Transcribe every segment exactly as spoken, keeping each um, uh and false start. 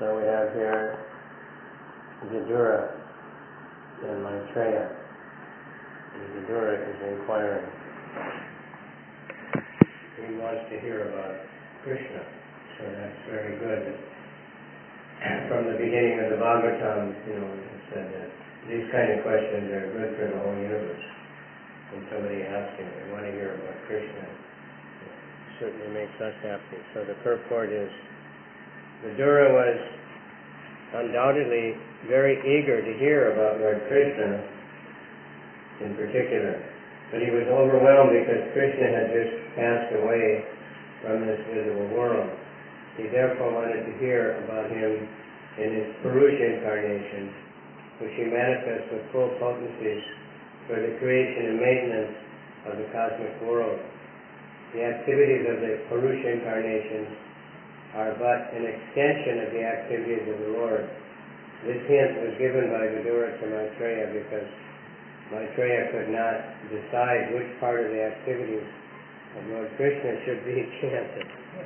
So we have here Vidura and Maitreya. And Vidura is inquiring. He wants to hear about Krishna, so that's very good. From the beginning of the Bhagavatam, you know, it said that these kind of questions are good for the whole universe. When somebody asks you, they want to hear about Krishna, it certainly makes us happy. So the purport is, Vidura was undoubtedly very eager to hear about Lord Krishna in particular, but he was overwhelmed because Krishna had just passed away from this visible world. He therefore wanted to hear about him in his Purusha incarnation, which he manifests with full potencies for the creation and maintenance of the cosmic world. The activities of the Purusha incarnations are but an extension of the activities of the Lord. This hint was given by Vidura to Maitreya because Maitreya could not decide which part of the activities of Lord Krishna should be chanted.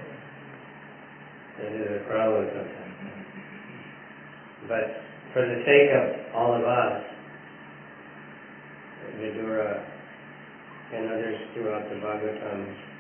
It is a problem sometimes. But for the sake of all of us, Vidura and others throughout the Bhagavatam,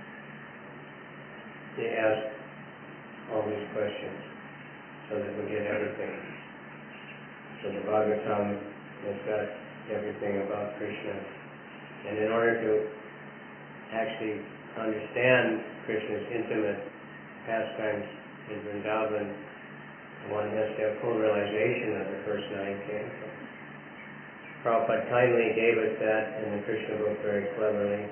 they ask all these questions so that we get everything. So the Bhagavatam has got everything about Krishna. And in order to actually understand Krishna's intimate pastimes in Vrindavan, one has to have full realization of the person I came from. Prabhupada kindly gave us that in the Krishna book very cleverly.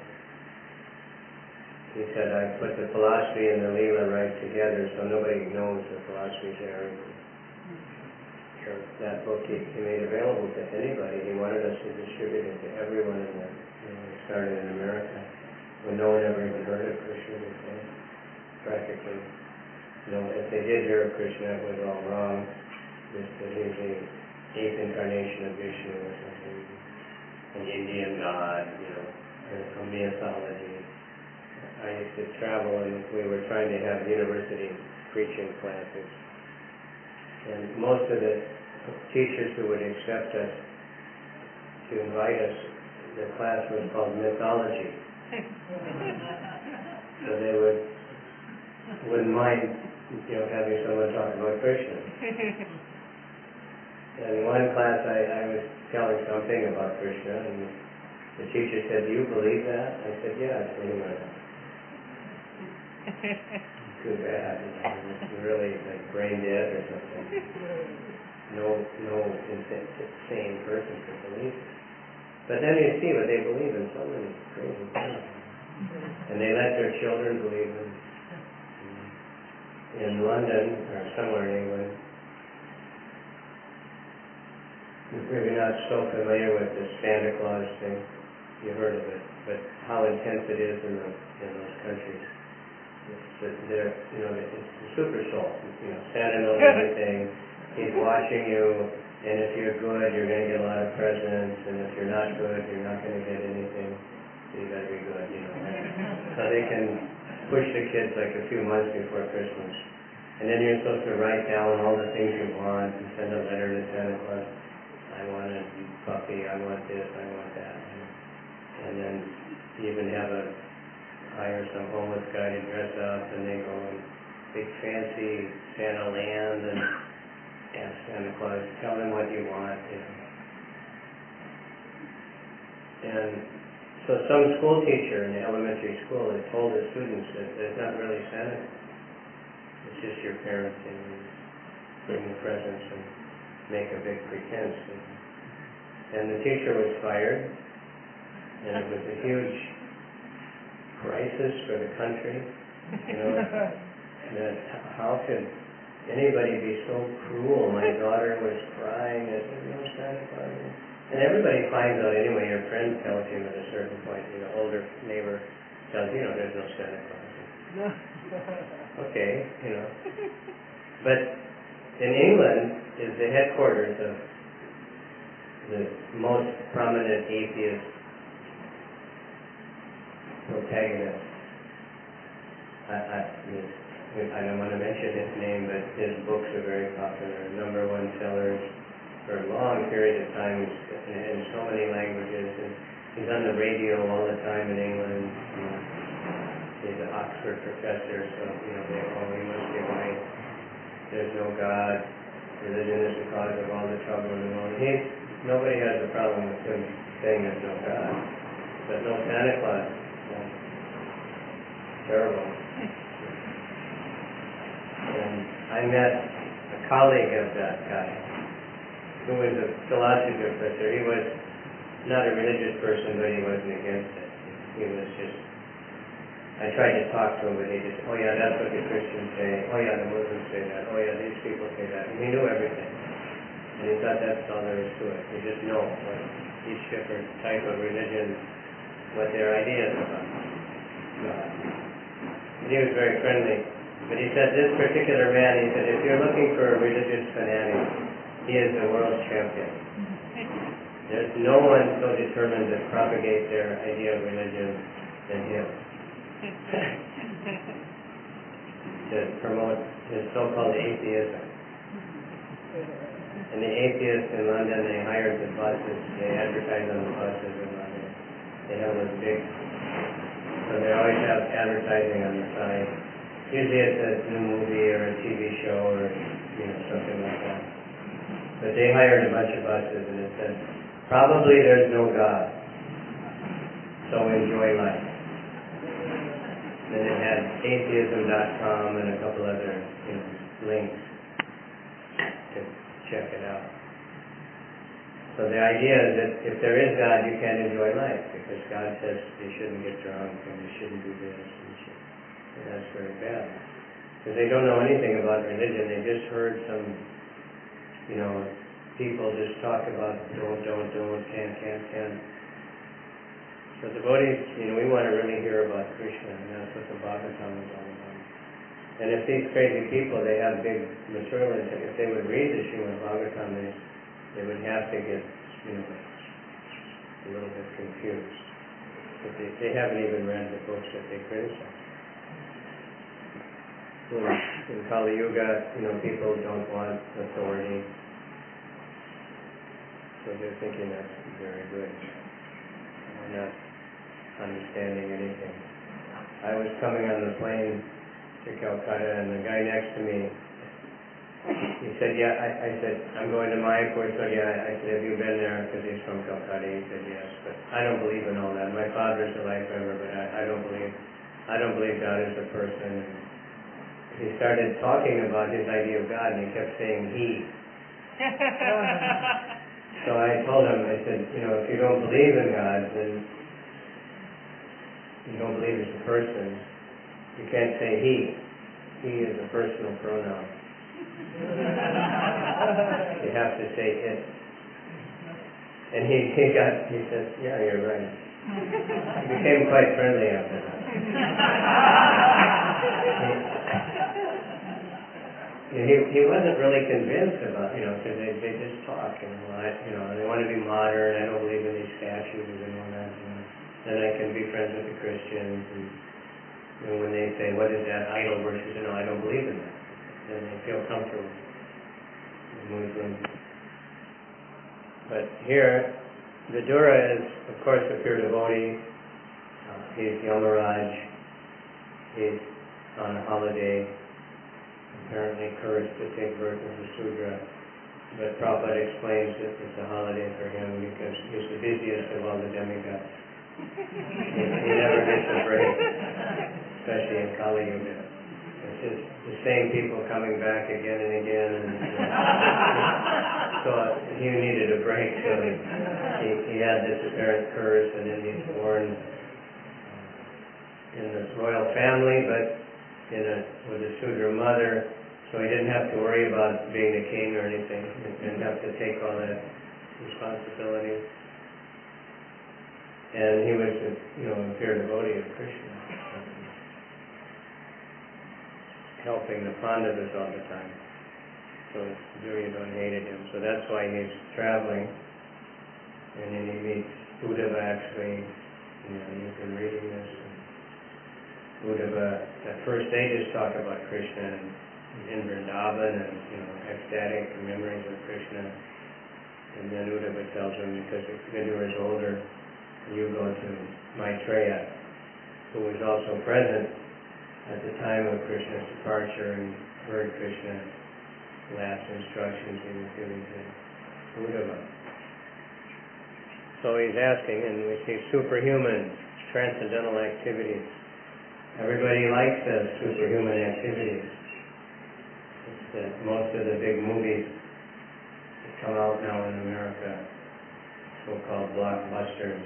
He said, I put the philosophy and the Leela right together so nobody knows the philosophies there. So that book he, he made available to anybody. He wanted us to distribute it to everyone in the, you know, he started in America when no one ever even heard of Krishna before. Practically. You know, if they did hear of Krishna, it was all wrong. Just that he's the eighth incarnation of Vishnu or something. An Indian god, you know, a mythology. I used to travel and we were trying to have university preaching classes. And most of the teachers who would accept us to invite us, the class was called mythology. So they would, wouldn't mind, you know, having someone talk about Krishna. And in one class I, I was telling something about Krishna and the teacher said, do you believe that? I said, yeah, I believe it. Too bad. You're really like brain dead or something. No, no insane person could believe it. But then you see what they believe in, so many crazy things. And they let their children believe in. In London, or somewhere in England, you're maybe not so familiar with the Santa Claus thing. You heard of it, but how intense it is in, the, in those countries. They're, you know, it's the super soul. You know, Santa knows everything. He's watching you, and if you're good, you're going to get a lot of presents, and if you're not good, you're not going to get anything. So you got to be good, you know. So they can push the kids like a few months before Christmas, and then you're supposed to write down all the things you want and send a letter to Santa Claus. I want a puppy. I want this. I want that. And then you even have a hire some homeless guy to dress up, and they go in big fancy Santa land and ask Santa Claus, tell him what you want, you know. And so some school teacher in the elementary school had told the students that there's not really Santa. It's just your parents, you know, bring the presents and make a big pretense. And the teacher was fired, and it was a huge crisis for the country, you know, that how could anybody be so cruel? My daughter was crying, I said, no, Santa Claus. And everybody finds out anyway, your friend tells you at a certain point, you know, older neighbor tells you, you know, there's no Santa Claus. Okay, you know. But in England is the headquarters of the most prominent atheist protagonist. I, I, I don't want to mention his name, but his, his books are very popular, number one sellers for a long period of time in, in so many languages. And he's on the radio all the time in England. You know, he's an Oxford professor, so you know they oh he must be right. There's no God. Religion is the cause of all the trouble in the world. He, nobody has a problem with him saying there's no God, but no Santa Claus. No. Terrible. And I met a colleague of that guy who was a philosophy professor. He was not a religious person, but he wasn't against it. He was just, I tried to talk to him, but he just, oh yeah, that's what the Christians say. Oh yeah, the Muslims say that. Oh yeah, these people say that. And he knew everything. And he thought that's all there is to it. You just know what each different type of religion, what their ideas about God. And he was very friendly. But he said, this particular man, he said, if you're looking for a religious fanatic, he is the world's champion. There's no one so determined to propagate their idea of religion than him. To promote his so-called atheism. And the atheists in London, they hired the buses, they advertise on the buses in London. They have those big, so they always have advertising on the side. Usually it's a new movie or a T V show or, you know, something like that. But they hired a bunch of buses and it said, probably there's no God, so enjoy life. Then it had atheism dot com and a couple other, you know, links to check it out. So the idea is that if there is God, you can't enjoy life because God says you shouldn't get drunk and you shouldn't do this and you should. And that's very bad. Because they don't know anything about religion. They just heard some, you know, people just talk about don't, don't, don't, can't, can't, can't. So devotees, you know, we want to really hear about Krishna, and that's what the Bhagavatam is all about. And if these crazy people, they have big material, if they would read the Srimad Bhagavatam, they, they would have to get, you know, a little bit confused. But they, they haven't even read the books that they criticize. In, in Kali Yuga, you know, people don't want authority. So they're thinking that's very good. They're not understanding anything. I was coming on the plane to Calcutta, and the guy next to me, he said, yeah, I, I said, I'm going to Mayapur. So yeah, I said, have you been there? Because he's from Calcutta. He said, yes, but I don't believe in all that. My father's a life member, but I, I don't believe, I don't believe God is a person. And he started talking about his idea of God, and he kept saying he. So I told him, I said, you know, if you don't believe in God, then you don't believe he's a person. You can't say he. He is a personal pronoun. You have to say it. And he, he got, he said, yeah, you're right. He became quite friendly after that. He, he, he wasn't really convinced about, you know, because they, they just talk, you know, I, you know, they want to be modern. I don't believe in these statues and all that, you know. Then I can be friends with the Christians, and you know, when they say, what is that idol worship, you know, I don't believe in that. Then they feel comfortable. The Muslims. But here, Vidura is, of course, a pure devotee. Uh, he's Yamaraj. He's on a holiday, apparently cursed to take birth as a Sudra. But Prabhupada explains that it's a holiday for him because he's the busiest of all the demigods. he, he never gets a break, especially in Kali Yuga. It's just the same people coming back again and again. And, uh, so he needed a break, so he, he, he had this apparent curse, and then he's born uh, in this royal family, but in a, with a Sudra mother, so he didn't have to worry about being a king or anything. He didn't have to take all that responsibility. And he was, a, you know, a pure devotee of Krishna, helping the Pandavas all the time. So Duryodhana hated him. So that's why he's traveling. And then he meets Uddhava actually. You know, you've been reading this. Uddhava, at first they just talk about Krishna and in Vrindavan. Vrindavan and, you know, ecstatic memories of Krishna. And then Uddhava tells him, because Vidur is older, you go to Maitreya, who was also present at the time of Krishna's departure and heard Krishna's last instructions he was giving to Uddhava. So he's asking, and we see superhuman, transcendental activities. Everybody likes those superhuman activities. It's that most of the big movies that come out now in America, so-called blockbusters,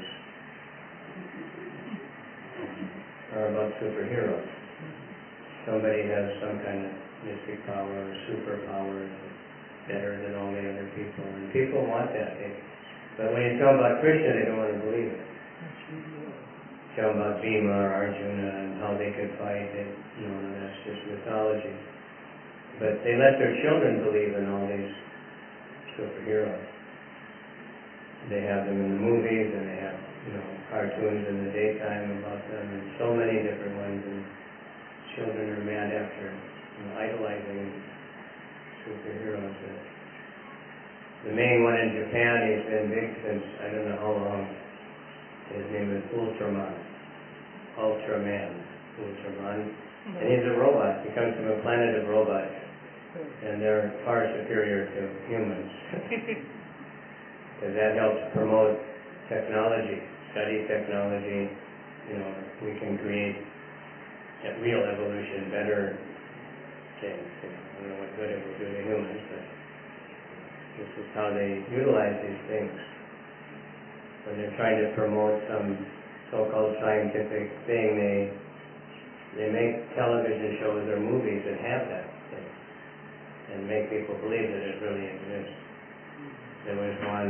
are about superheroes. Somebody has some kind of mystic power or superpower better than all the other people, and people want that. They, but when you tell them about Krishna, they don't want to believe it. Tell them about Bhima or Arjuna and how they could fight. They, you know, that's just mythology. But they let their children believe in all these superheroes. They have them in the movies, and they have, you know, cartoons in the daytime about them, and so many different ones. And children are mad after, you know, idolizing superheroes. The main one in Japan, he's been big since I don't know how long. His name is Ultraman. Ultraman. Ultraman. And he's a robot. He comes from a planet of robots. And they're far superior to humans. Because that helps promote technology, study technology. You know, we can create a real evolution, better things. You know, I don't know what good it will do to humans, but this is how they utilize these things. When they're trying to promote some so-called scientific thing, they they make television shows or movies that have that thing and make people believe that it really exists. There was one,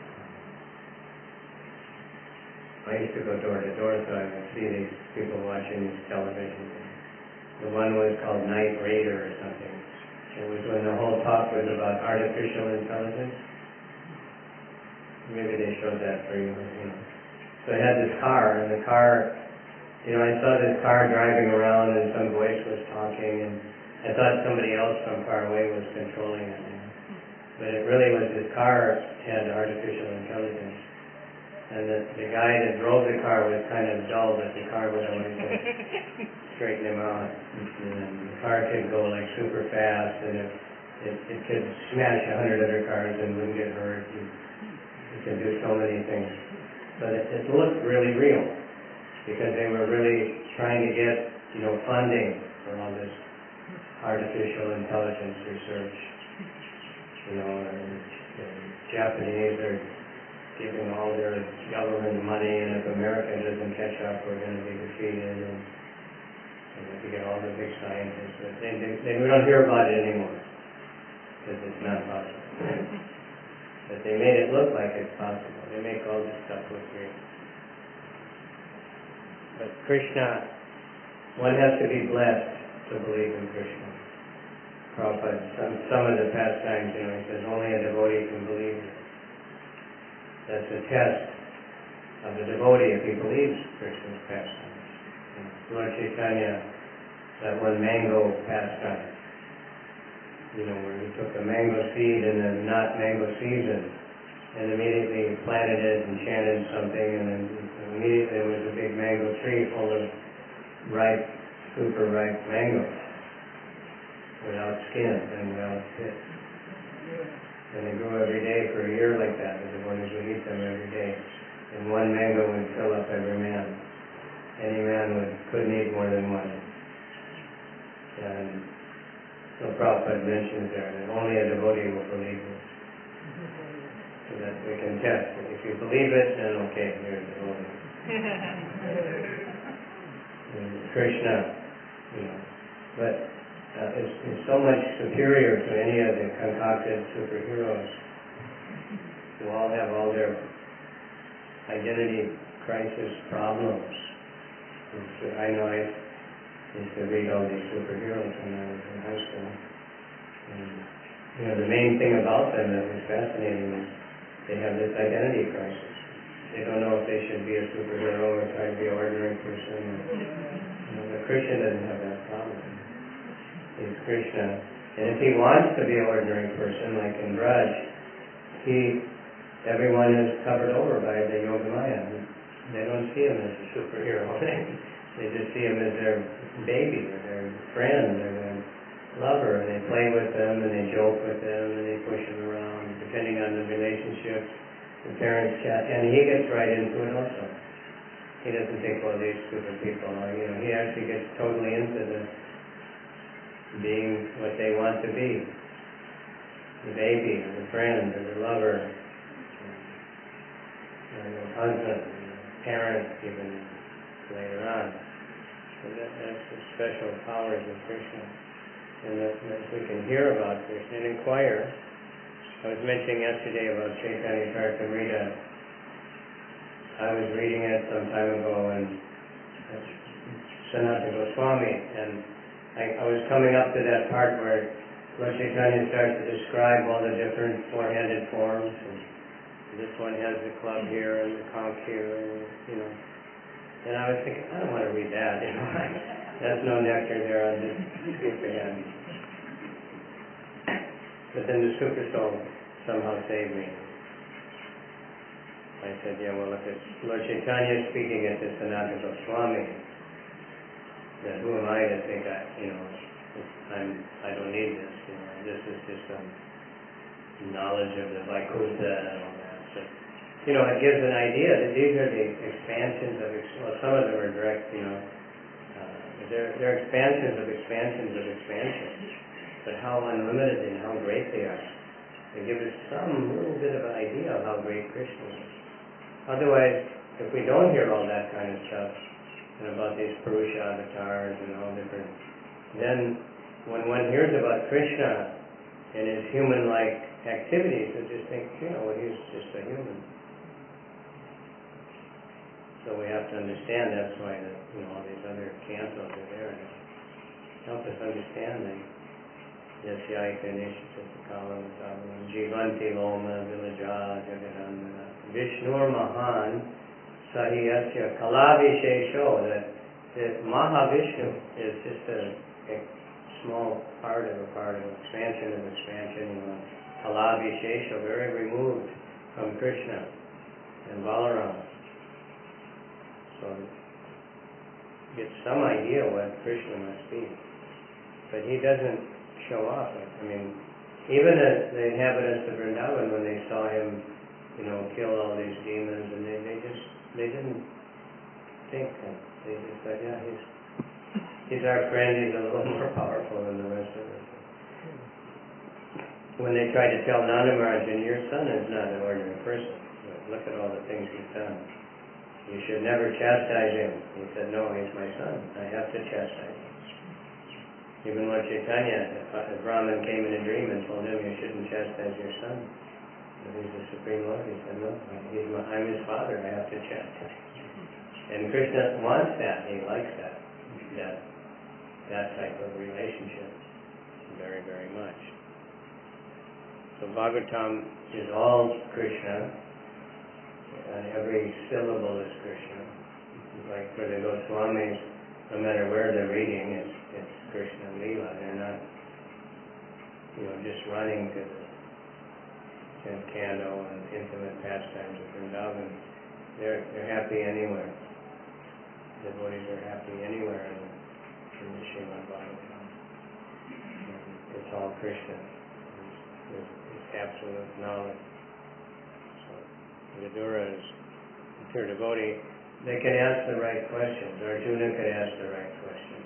I used to go door to door, so I would see these people watching this television. The one was called Night Raider or something. It was when the whole talk was about artificial intelligence. Maybe they showed that for you, you know. So it had this car, and the car, you know, I saw this car driving around, and some voice was talking, and I thought somebody else from far away was controlling it. You know. But it really was this car had artificial intelligence. And the, the guy that drove the car was kind of dull, but the car would always like, straighten him out. And the car could go like super fast, and it, it, it could smash a hundred other cars and wouldn't get hurt. And it could do so many things. But it, it looked really real, because they were really trying to get, you know, funding for all this artificial intelligence research. You know, and the Japanese are giving all their government money, and if America doesn't catch up, we're going to be defeated. And we have to get all the big scientists. But they, they, they, we don't hear about it anymore, because it's not possible. But they made it look like it's possible. They make all this stuff look real. But Krishna, one has to be blessed to believe in Krishna. Prabhupada, some, some of the pastimes, you know, he says only a devotee can believe it. That's a test of the devotee if he believes Krishna's pastimes. You know, Lord Chaitanya, that one mango pastime, you know, where he took a mango seed in the not mango season and immediately planted it and chanted something, and then immediately there was a big mango tree full of ripe, super ripe mangoes without skin and without pit. And they grew every day for a year like that. The devotees would eat them every day. And one mango would fill up every man. Any man would, couldn't eat more than one. And so Prabhupada mentions there that only a devotee will believe it. So that we can test it. If you believe it, then okay, you're a devotee. And Krishna, you know, but Uh, is, is so much superior to any of the concocted superheroes who all have all their identity crisis problems. So I know I used to read all these superheroes when I was in high school. And, you know, the main thing about them that was fascinating is they have this identity crisis. They don't know if they should be a superhero or try to be an ordinary person. Or, you know, but Krishna doesn't have that problem. He's Krishna, And if he wants to be an ordinary person, like in Braj, he, everyone is covered over by the Yogamaya. They don't see him as a superhero. They just see him as their baby or their friend or their lover, and they play with them and they joke with them and they push them around, depending on the relationship. The parents chat, and he gets right into it also. He doesn't think, well, these stupid people are, you know, he actually gets totally into the being what they want to be. The baby, or the friend, or the lover, or the husband, or the parent, even later on. So that, that's the special powers of Krishna. And that, that we can hear about Krishna and inquire. I was mentioning yesterday about Chaitanya Charitamrita. I was reading it some time ago in Sanatana Goswami, and I, I was coming up to that part where Lord Chaitanya starts to describe all the different four-handed forms, and this one has the club here and the conch here, and, you know. And I was thinking, I don't want to read that, you know. That's no nectar there, I'll just skip ahead. But then the Super Soul somehow saved me. I said, yeah, well, if it's Lord Chaitanya speaking at the Sanatana Goswami, then who am I to think I, you know, I'm, I don't need this, you know, this is just some knowledge of the Vaikuntha and all that. So, you know, it gives an idea that these are the expansions of, well, some of them are direct, you know, uh, they're, they're expansions of expansions of expansions, but how unlimited and how great they are. They give us some little bit of an idea of how great Krishna is. Otherwise, if we don't hear all that kind of stuff, and about these Purusha avatars and all different, then when one hears about Krishna and his human-like activities, they just think, you know, well, he's just a human. So we have to understand that's why the, you know, all these other cantos are there to help us understand them. Yasyaika Nishitatakala Matavalam Jivanti Loma Vilaja Jagadandana Vishnur Mahan Sahiyasya Kalavishesho, that, that Mahavishnu is just a, a small part of a part of expansion of expansion, you know, Kalavishesho, very removed from Krishna and Balaram. So get some idea what Krishna must be. But he doesn't show off. I mean, even the, the inhabitants of Vrindavan, when they saw him, you know, kill all these demons, and they, they just, they didn't think that. They just thought, yeah, he's, he's our friend, he's a little more powerful than the rest of us. When they tried to tell Nanda Maharaj, your son is not an ordinary person. Look at all the things he's done. You should never chastise him. He said, no, he's my son. I have to chastise him. Even Lord Chaitanya, a Brahmin came in a dream and told him, you shouldn't chastise your son. But he's the Supreme Lord. He said, no, he's my, I'm his father. I have to chastise. And Krishna wants that. He likes that. That, that type of relationship very, very much. So Bhagavatam is all Krishna, and every syllable is Krishna. Like for the Goswamis, no matter where they're reading, it's, it's Krishna Leela. They're not, you know, just running to the tenth canto and intimate pastimes of Vrindavan. They're, they're happy anywhere. Devotees are happy anywhere in, in the Srimad Bhagavatam. It's all Krishna. It's, it's, it's absolute knowledge. So Vidura is a pure devotee. They can ask the right questions. Arjuna could ask the right questions.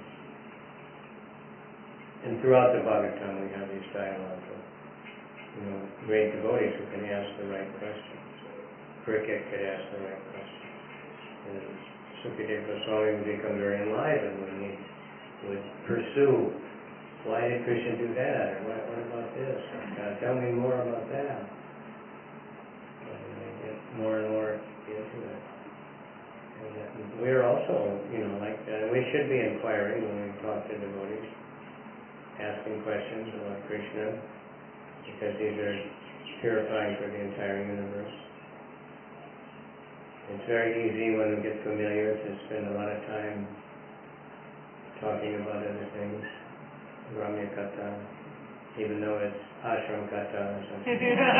And throughout the Bhagavatam we have these dialogues of, you know, great devotees who can ask the right questions. Cricket could ask the right questions. And Sukadeva Goswami would become very enlivened when he would pursue, why did Krishna do that? Or what, what about this? Uh, tell me more about that. And they get more and more into it. And that we're also, you know, like that. We should be inquiring when we talk to devotees, asking questions about Krishna, because these are purifying for the entire universe. It's very easy when we get familiar to spend a lot of time talking about other things, Ramya Katha, even though it's ashram kata or something.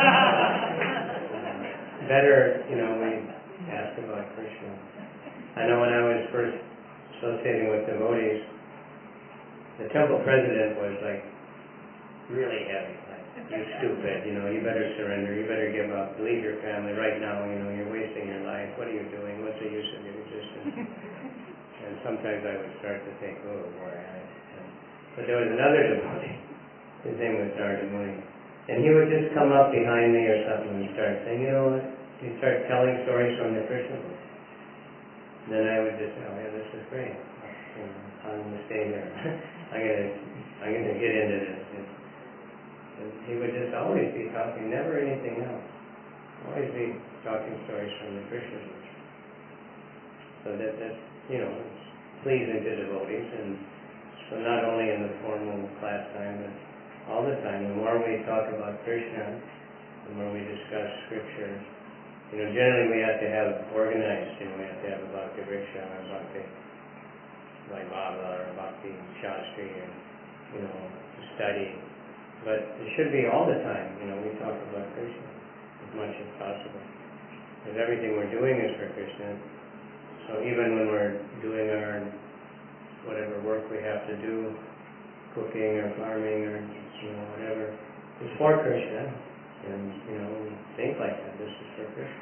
Better, you know, we ask about Krishna. I know when I was first associating with devotees, the temple president was like really heavy. Like, you stupid, you know, you better surrender, you better give up, leave your family right now, you know, you're wasting your life, what are you doing, what's the use of your existence? And sometimes I would start to think, oh boy, I, but there was another devotee, his name was Narada Muni, and he would just come up behind me or something and start saying, you know what, he'd start telling stories from the Krishna book. Then I would just say, oh yeah, this is great, you know, I'm going to stay here, I'm going to, I'm going to get into this. And he would just always be talking, never anything else, always be talking stories from the Krishna book. So that, that, you know, it's pleasing to devotees, and so not only in the formal class time, but all the time. The more we talk about Krishna, the more we discuss scripture. You know, generally we have to have organized, you know, we have to have a Bhakti Vriksha or Bhakti Vaibhava or Bhakti Shastri, and, you know, to study. But it should be all the time, you know, we talk about Krishna as much as possible. Because everything we're doing is for Krishna. So even when we're doing our whatever work we have to do, cooking or farming or, you know, whatever, it's for Krishna. And, you know, think like that. This is for Krishna.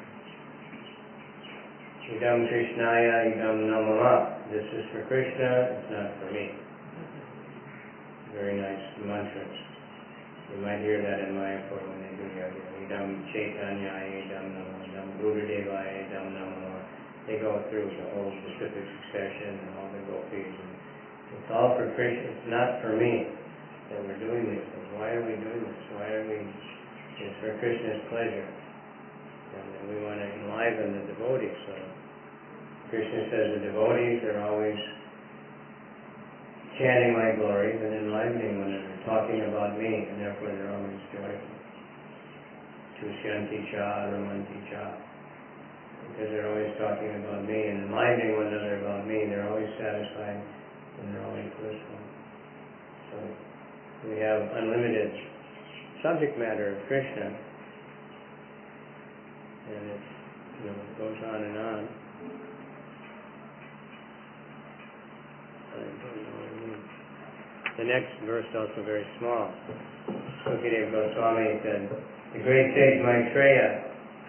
Idam Krishnaya, idam namama. This is for Krishna, it's not for me. Very nice mantras. You might hear that in Mayapur when they do yoga. Idam Chaitanyaya, idam namama, idam Gurudevaya, idam namama. They go through the whole specific succession and all the gopis. And it's all for Krishna. It's not for me that we're doing these things. Why are we doing this? Why are we... It's for Krishna's pleasure. And we want to enliven the devotees. So Krishna says the devotees are always chanting my glories and enlivening one another, talking about me, and therefore they're always joyful. Tushyanti cha, ramanti cha. Because they're always talking about me and enlivening one another about me, they're always satisfied and they're always blissful. So we have unlimited subject matter of Krishna, and it, you know, it goes on and on. I don't know what I mean. The next verse is also very small. Sukadeva Goswami said, the great sage Maitreya,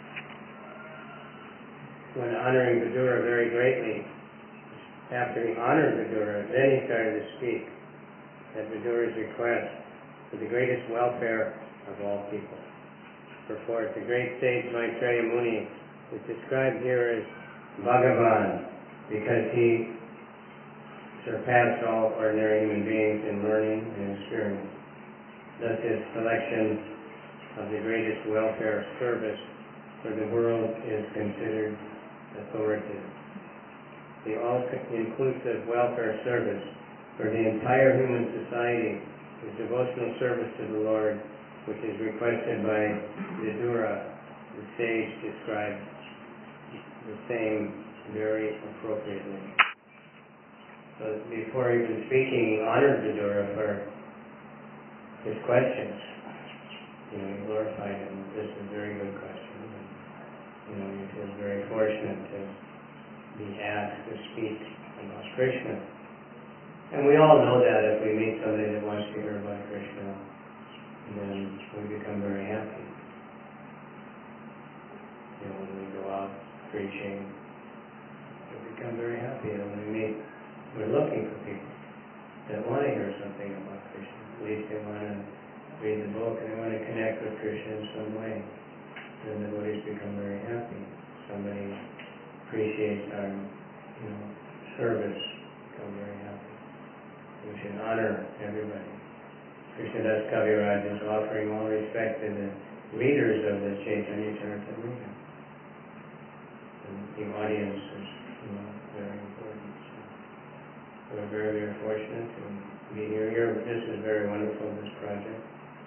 when honoring Vidura very greatly, after he honored Vidura, then he started to speak at Vidura's request for the greatest welfare of all people. Purport, the great sage Maitreya Muni is described here as Bhagavan because he surpassed all ordinary human beings in learning and experience. Thus his selection of the greatest welfare service for the world is considered authoritative. The all-inclusive welfare service for the entire human society is devotional service to the Lord, which is requested by Vidura. The sage described the same very appropriately. So before even speaking, he honored Vidura for his questions. You know, he glorified him. This is a very good question. You know, he feels very fortunate to be asked to speak about Krishna. And we all know that if we meet somebody that wants to hear about Krishna, then we become very happy. You know, when we go out preaching, we become very happy. And when we meet, we're looking for people that want to hear something about Krishna. At least they want to read the book and they want to connect with Krishna in some way. Then the devotees become very happy. Somebody appreciates our, you know, service, become very happy. We should honor everybody. Krishnadas Kaviraj is offering all respect to the readers of the Chaitanya Charitamrita. And the audience is, you know, very important. So we're very, very fortunate to be here. here. This is very wonderful, this project.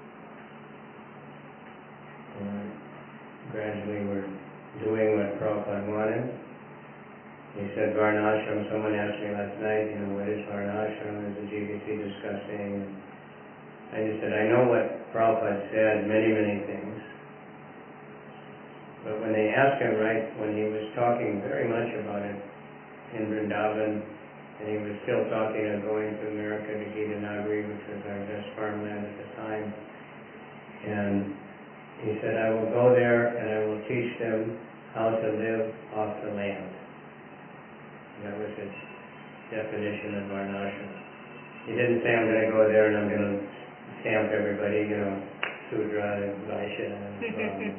And gradually we're doing what Prabhupada wanted. He said Varnashram. Someone asked me last night, you know, what is Varnashram? Is the G B C discussing? I just said, I know what Prabhupada said, many, many things. But when they asked him, right, when he was talking very much about it in Vrindavan, and he was still talking of going to America to Gita Nagari, which was our best farmland at the time, and he said, I will go there and I will teach them how to live off the land. And that was his definition of Varnashram. He didn't say, I'm going to go there and I'm going to stamp everybody, you know, Sudra and Vaishya and Brahmin.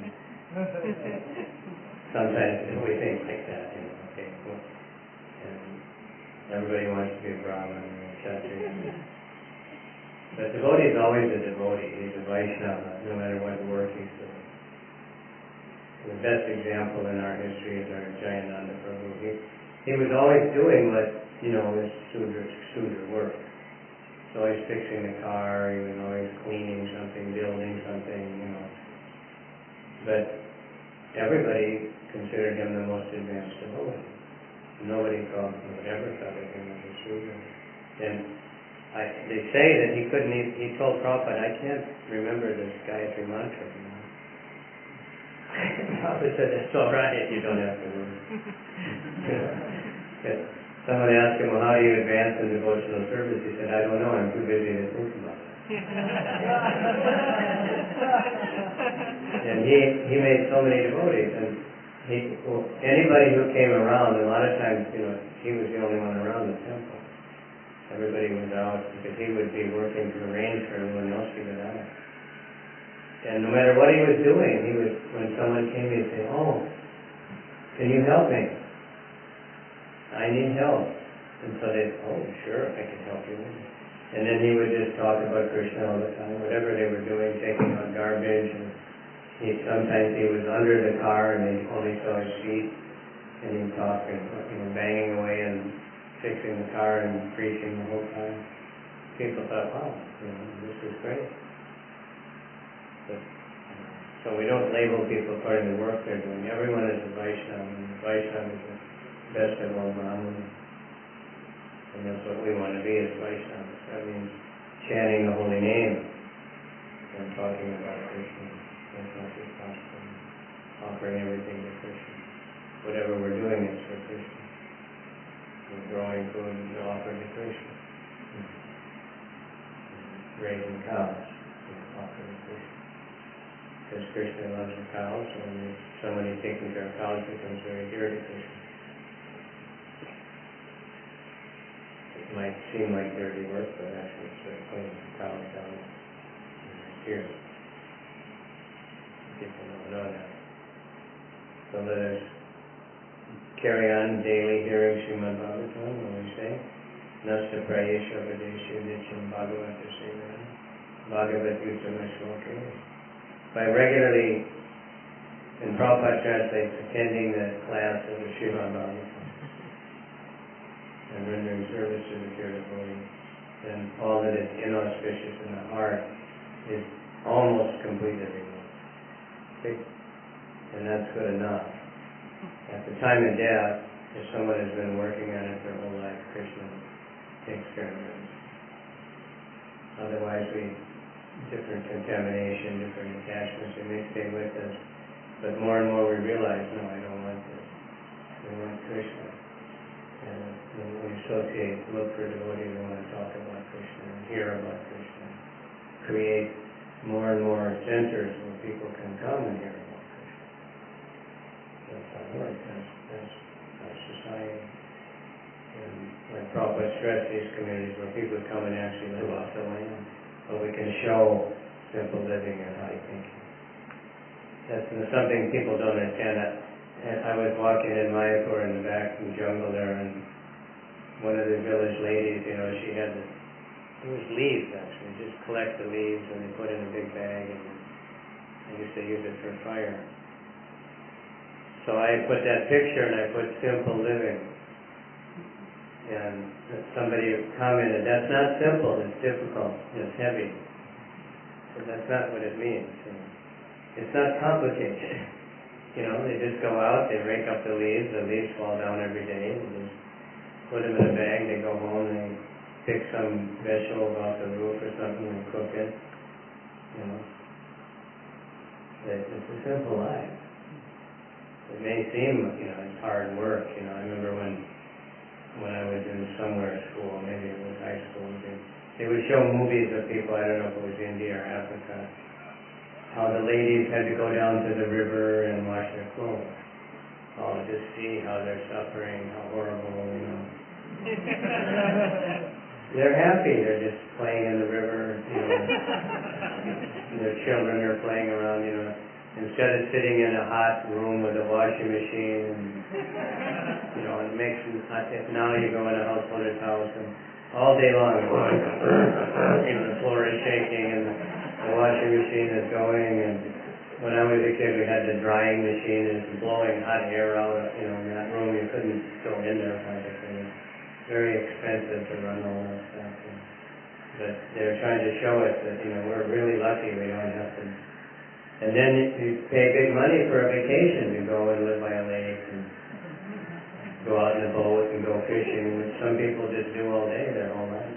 Sometimes we think like that, you know, okay, well, and everybody wants to be a Brahmin or a Kshatriya. But devotee is always a devotee. He's a Vaishnava, no matter what work he's doing. The best example in our history is our Jayananda Prabhu. He, he was always doing what, you know, was Sudra, Sudra work. He was always fixing the car, he was always cleaning something, building something, you know. But everybody considered him the most advanced devotee. Nobody thought, would ever thought of him as a Sudra. And I, they say that he couldn't even, he told Prabhupada, I can't remember this Gayatri mantra, you know. Prabhupada said, that's all right, you don't have to worry. Someone asked him, well, how do you advance in devotional service? He said, I don't know, I'm too busy to think about it. And he, he made so many devotees, and he, well, anybody who came around, a lot of times, you know, he was the only one around the temple. Everybody was out because he would be working to arrange for everyone else to get out. And no matter what he was doing, he would, when someone came, he'd say, oh, can you help me? I need help. And so they'd, oh, sure, I can help you. And then he would just talk about Krishna all the time, whatever they were doing, taking out garbage. And he, sometimes he was under the car and they only saw his feet. And he'd talk and, you know, banging away and fixing the car and preaching the whole time. People thought, wow, you know, this is great. But, so we don't label people according to the work they're doing. Everyone is a Vaishnava, and Vaishnava is the best of all Brahmanas. And that's what we want to be as Vaishnavas. That means chanting the holy name and talking about Krishna as much as possible. Offering everything to Krishna. Whatever we're doing is for Krishna. We're growing food to offer to Krishna. Raising cows to offer to Krishna. Because Krishna loves the cows, so when somebody taking care of cows becomes very dear to Krishna. It might seem like dirty work, but actually it's very clean. The cows down here. People don't know that. So let us carry on daily hearing Srimad Bhagavatam when we say Nasta Prayesha Vadesha Nityam Bhagavata Seva Bhagavat Uttama Shloke. By regularly, and Prabhupada translates, attending the class of the Srimad Bhagavatam and rendering service to the pure devotee, then all that is inauspicious in the heart is almost completely removed. Okay? And that's good enough. At the time of death, if someone has been working on it their whole life, Krishna takes care of it. Otherwise, we different contamination, different attachments, they may stay with us. But more and more we realize, no, I don't want this. We want Krishna. And when we associate, look for devotees, we want to talk about Krishna and hear about Krishna. Create more and more centers where people can come and hear about Krishna. That's our work. That's, that's our society. And like Prabhupada stressed, these communities where people come and actually live off the land. But we can show simple living and high thinking. That's something people don't understand. And I was walking in Mayapur in the back in the jungle there, and one of the village ladies, you know, she had this, it was leaves actually, just collect the leaves and they put in a big bag, and I used to use it for fire. So I put that picture and I put simple living. And somebody commented, that's not simple, it's difficult, it's heavy. So that's not what it means. You know. It's not complicated. You know, they just go out, they rake up the leaves, the leaves fall down every day, they just put them in a bag, they go home, they pick some vegetable off the roof or something and cook it. You know, it, it's a simple life. It may seem, you know, it's hard work. You know, I remember when when I was in somewhere school, maybe it was high school, they, they would show movies of people. I don't know if it was India or Africa. How the ladies had to go down to the river and wash their clothes. Oh, just see how they're suffering, how horrible, you know. They're happy. They're just playing in the river, you know. Their children are playing around, you know. Instead of sitting in a hot room with a washing machine, and, you know, it makes them hot. Now you go in a householder's house and all day long, you know, the floor is shaking and the, the washing machine is going. And when I was a kid, we had the drying machine and it's blowing hot air out, you know, in that room. You couldn't go in there practically. It's very expensive to run all that stuff. And, but they're trying to show us that, you know, we're really lucky we don't have to. And then you pay big money for a vacation to go and live by a lake and go out in a boat and go fishing, which some people just do all day their whole life.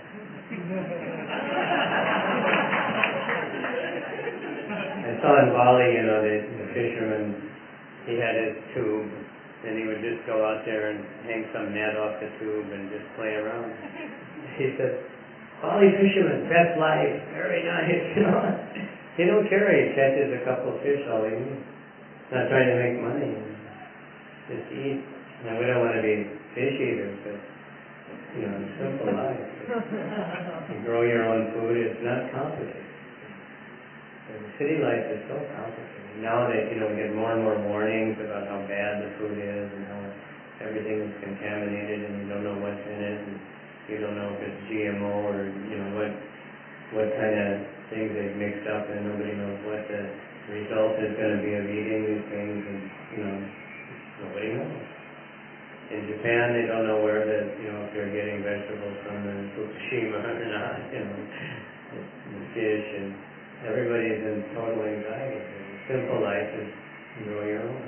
I saw in Bali, you know, the, the fisherman, he had his tube, and he would just go out there and hang some net off the tube and just play around. He said, Bali fisherman, best life, very nice, you know. He don't care, he catches a couple of fish all evening. Not trying to make money, just eat. Now, we don't want to be fish eaters, but, you know, simple life. You grow your own food, it's not complicated. And city life is so complicated. Now that, you know, we get more and more warnings about how bad the food is and how everything is contaminated and you don't know what's in it and you don't know if it's G M O or, you know, what what kind of things they've mixed up and nobody knows what the result is going to be of eating these things and, you know, nobody knows. In Japan, they don't know where the, you know, if they're getting vegetables from the Fukushima or not, you know, the, the fish, and everybody's in total anxiety. The simple life is grow your own.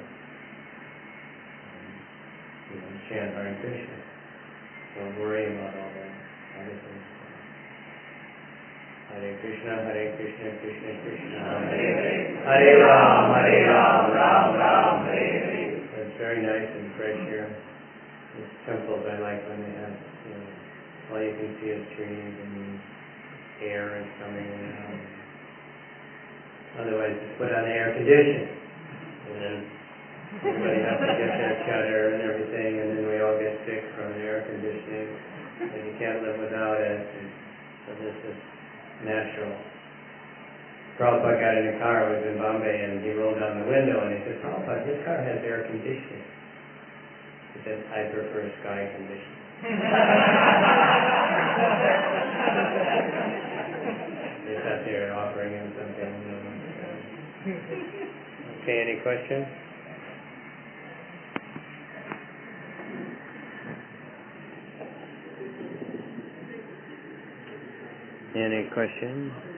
You know, chant Hare Krishna. Don't worry about all that other things. Hare Krishna, Hare Krishna, Krishna Krishna, Hare Hare. Hare Ram, Hare Ram, Ram Ram, Hare Hare. It's very nice and fresh here. These temples I like when they have, you know, all you can see is trees and air is coming in and out. Otherwise, just put on the air conditioning, and then everybody has to get their cutter and everything, and then we all get sick from the air conditioning, and you can't live without it. And so this is natural. Prabhupada got in a car, I was in Bombay, and he rolled down the window, and he said, Prabhupada, this car has air conditioning. He said, I prefer sky conditioning. They thought they were offering him something. You know. Okay, any questions? Any questions?